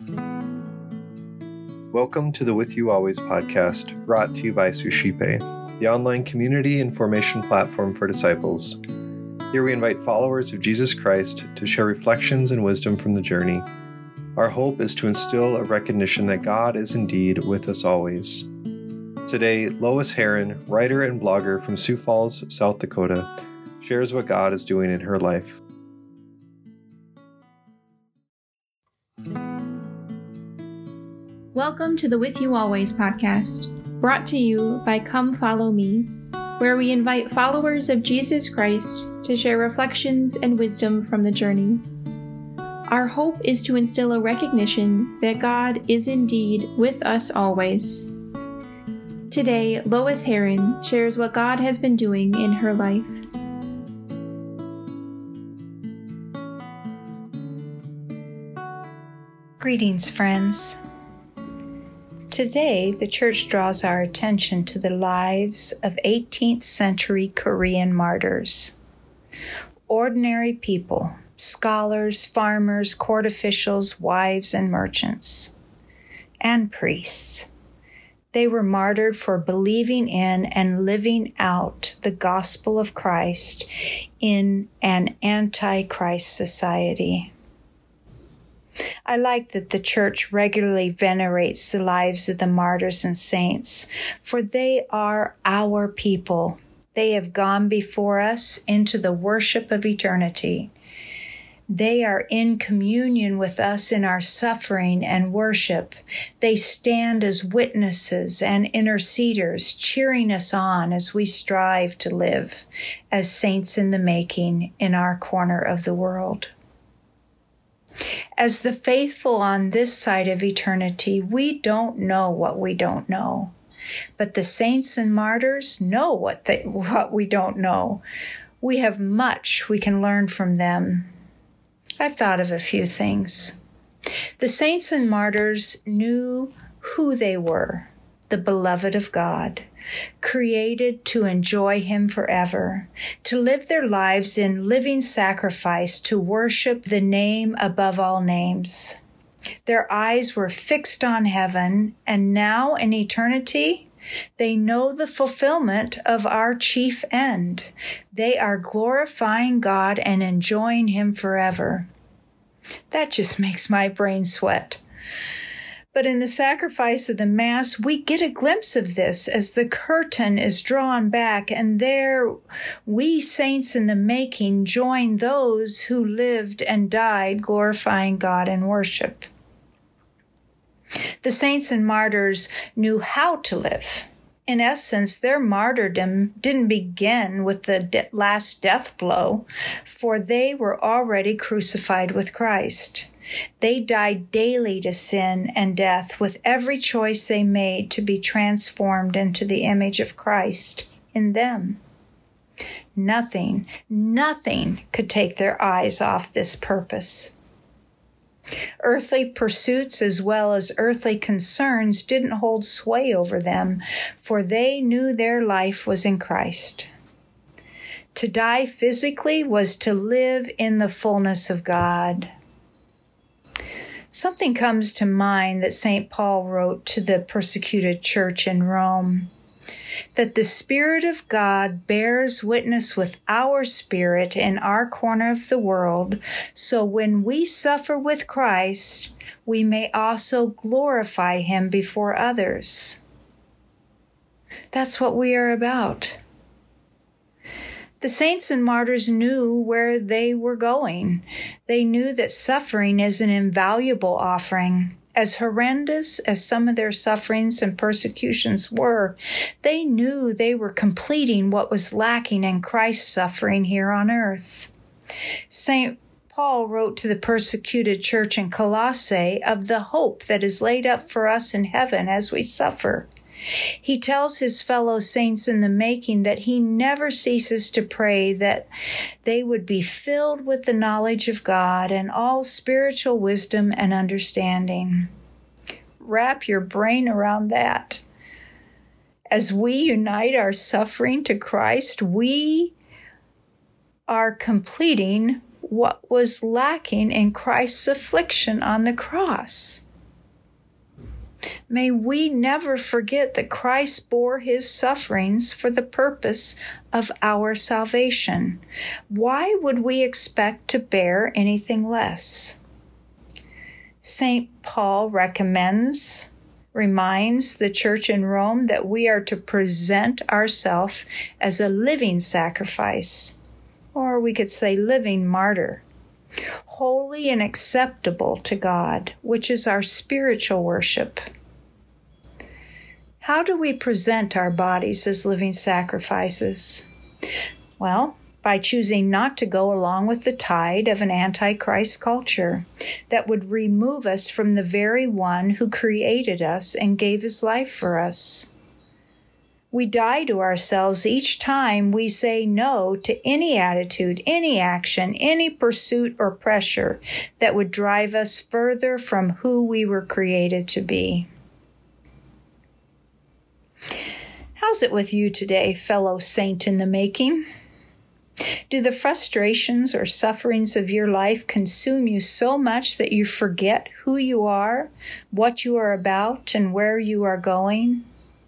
Welcome to the With You Always podcast, brought to you by Suscipe, the online community and formation platform for disciples. Here we invite followers of Jesus Christ to share reflections and wisdom from the journey. Our hope is to instill a recognition that God is indeed with us always. Today, Lois Heron, writer and blogger from Sioux Falls, South Dakota, shares what God is doing in her life. Welcome to the With You Always podcast, brought to you by Come Follow Me, where we invite followers of Jesus Christ to share reflections and wisdom from the journey. Our hope is to instill a recognition that God is indeed with us always. Today, Lois Heron shares what God has been doing in her life. Greetings, friends. Today, the Church draws our attention to the lives of 18th century Korean martyrs. Ordinary people, scholars, farmers, court officials, wives, and merchants, and priests. They were martyred for believing in and living out the gospel of Christ in an anti-Christ society. I like that the Church regularly venerates the lives of the martyrs and saints, for they are our people. They have gone before us into the worship of eternity. They are in communion with us in our suffering and worship. They stand as witnesses and interceders, cheering us on as we strive to live as saints in the making in our corner of the world. As the faithful on this side of eternity, we don't know what we don't know. But the saints and martyrs know what we don't know. We have much we can learn from them. I've thought of a few things. The saints and martyrs knew who they were, the beloved of God, created to enjoy Him forever, to live their lives in living sacrifice, to worship the name above all names. Their eyes were fixed on heaven, and now in eternity, they know the fulfillment of our chief end. They are glorifying God and enjoying Him forever. That just makes my brain sweat. But in the sacrifice of the Mass, we get a glimpse of this as the curtain is drawn back, and there we saints in the making join those who lived and died glorifying God in worship. The saints and martyrs knew how to live. In essence, their martyrdom didn't begin with the last death blow, for they were already crucified with Christ. They died daily to sin and death with every choice they made to be transformed into the image of Christ in them. Nothing could take their eyes off this purpose. Earthly pursuits as well as earthly concerns didn't hold sway over them, for they knew their life was in Christ. To die physically was to live in the fullness of God. Something comes to mind that St. Paul wrote to the persecuted church in Rome, that the Spirit of God bears witness with our spirit in our corner of the world, so when we suffer with Christ, we may also glorify Him before others. That's what we are about. The saints and martyrs knew where they were going. They knew that suffering is an invaluable offering. As horrendous as some of their sufferings and persecutions were, they knew they were completing what was lacking in Christ's suffering here on earth. St. Paul wrote to the persecuted church in Colossae of the hope that is laid up for us in heaven as we suffer. He tells his fellow saints in the making that he never ceases to pray that they would be filled with the knowledge of God and all spiritual wisdom and understanding. Wrap your brain around that. As we unite our suffering to Christ, we are completing what was lacking in Christ's affliction on the cross. May we never forget that Christ bore his sufferings for the purpose of our salvation. Why would we expect to bear anything less? St. Paul reminds the church in Rome that we are to present ourselves as a living sacrifice, or we could say living martyr, holy and acceptable to God, which is our spiritual worship. How do we present our bodies as living sacrifices? Well, by choosing not to go along with the tide of an antichrist culture that would remove us from the very one who created us and gave his life for us. We die to ourselves each time we say no to any attitude, any action, any pursuit or pressure that would drive us further from who we were created to be. How's it with you today, fellow saint in the making? Do the frustrations or sufferings of your life consume you so much that you forget who you are, what you are about, and where you are going?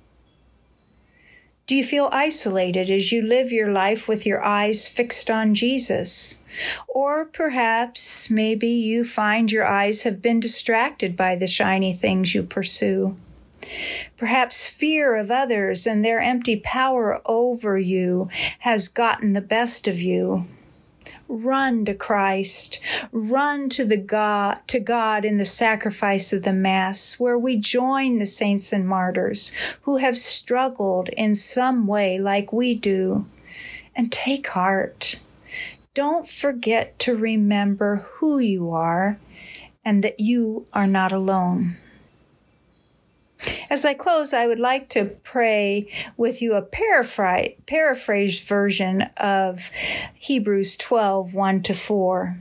Do you feel isolated as you live your life with your eyes fixed on Jesus? Or perhaps, maybe you find your eyes have been distracted by the shiny things you pursue. Perhaps fear of others and their empty power over you has gotten the best of you. Run to Christ. Run to God in the sacrifice of the Mass, where we join the saints and martyrs who have struggled in some way like we do. And take heart. Don't forget to remember who you are and that you are not alone. As I close, I would like to pray with you a paraphrased version of Hebrews 12, 1-4.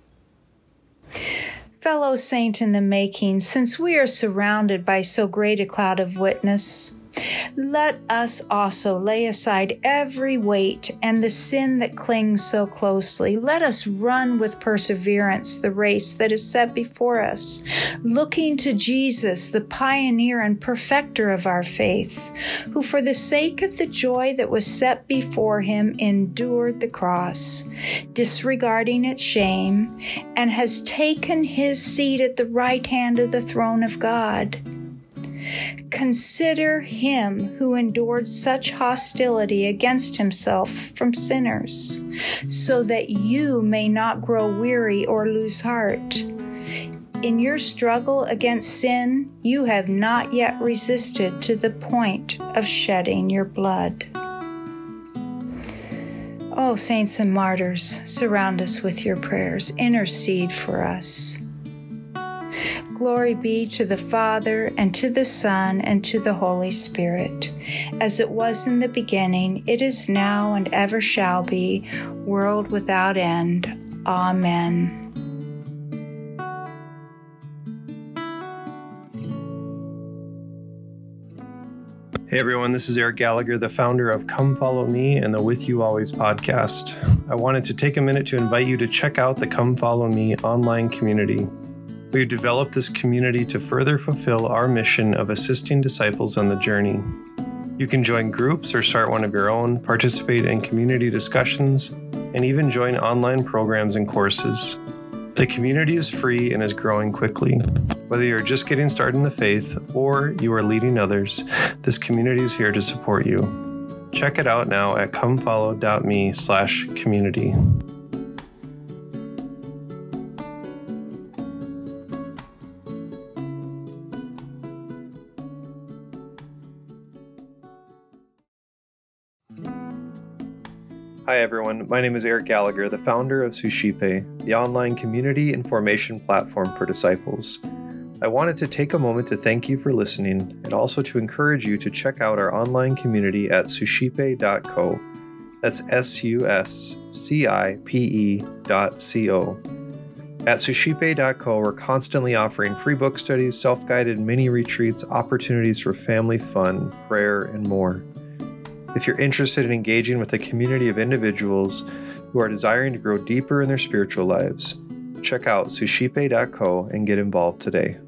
Fellow saint in the making, since we are surrounded by so great a cloud of witness, let us also lay aside every weight and the sin that clings so closely. Let us run with perseverance the race that is set before us, looking to Jesus, the pioneer and perfecter of our faith, who for the sake of the joy that was set before him endured the cross, disregarding its shame, and has taken his seat at the right hand of the throne of God. Consider him who endured such hostility against himself from sinners, so that you may not grow weary or lose heart. In your struggle against sin, you have not yet resisted to the point of shedding your blood. Oh, saints and martyrs, surround us with your prayers. Intercede for us. Glory be to the Father, and to the Son, and to the Holy Spirit, as it was in the beginning, it is now, and ever shall be, world without end. Amen. Hey everyone, this is Eric Gallagher, the founder of Come Follow Me and the With You Always podcast. I wanted to take a minute to invite you to check out the Come Follow Me online community. We've developed this community to further fulfill our mission of assisting disciples on the journey. You can join groups or start one of your own, participate in community discussions, and even join online programs and courses. The community is free and is growing quickly. Whether you're just getting started in the faith or you are leading others, this community is here to support you. Check it out now at comefollow.me/community. Hi everyone, my name is Eric Gallagher, the founder of Suscipe, the online community and formation platform for disciples. I wanted to take a moment to thank you for listening and also to encourage you to check out our online community at suscipe.co. That's suscipe.co. At suscipe.co, we're constantly offering free book studies, self-guided mini retreats, opportunities for family fun, prayer, and more. If you're interested in engaging with a community of individuals who are desiring to grow deeper in their spiritual lives, check out suscipe.co and get involved today.